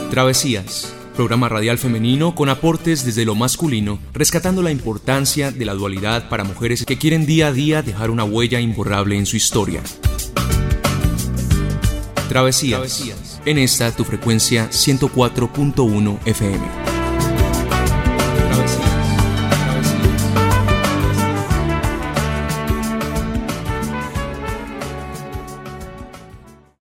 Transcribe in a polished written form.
Travesías, programa radial femenino con aportes desde lo masculino, rescatando la importancia de la dualidad para mujeres que quieren día a día dejar una huella imborrable en su historia. Travesías, en esta tu frecuencia 104.1 FM.